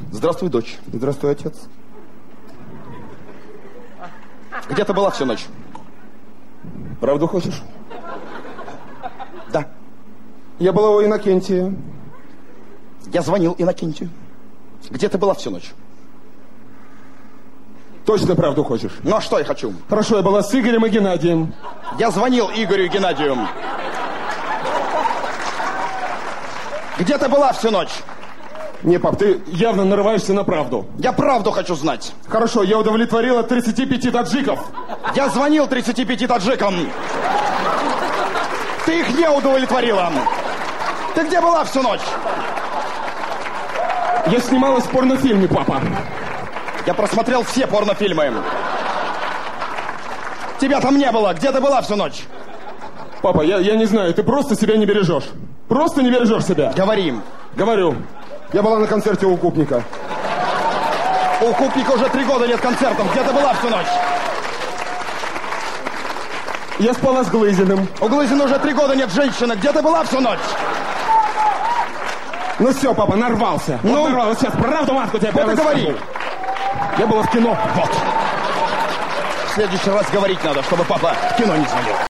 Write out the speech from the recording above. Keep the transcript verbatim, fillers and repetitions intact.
Здравствуй, дочь. Здравствуй, отец. Где ты была всю ночь? Правду хочешь? Да. Я была у Иннокентия. Я звонил Иннокентию. Где ты была всю ночь? Точно правду хочешь? Ну а что я хочу? Хорошо, я была с Игорем и Геннадием. Я звонил Игорю и Геннадию. Где ты была всю ночь? Не, пап, ты явно нарываешься на правду. Я правду хочу знать. Хорошо, я удовлетворила тридцати пяти таджиков. Я звонил тридцати пяти таджикам. Ты их не удовлетворила. Ты где была всю ночь? Я снималась в порнофильме, папа. Я просмотрел все порнофильмы. Тебя там не было. Где ты была всю ночь? Папа, я, я не знаю, ты просто себя не бережешь. Просто не бережешь себя. Говори. Говорю. Я была на концерте у Купника. У Купника уже три года нет концертов. Где ты была всю ночь? Я спала с Глызиным. У Глызина уже три года нет женщины. Где ты была всю ночь? Ну все, папа, нарвался. Ну? Вот нарвался. Сейчас правду матку тебе Вот и говори. Я была в кино. Вот. В следующий раз говорить надо, чтобы папа в кино не звонил.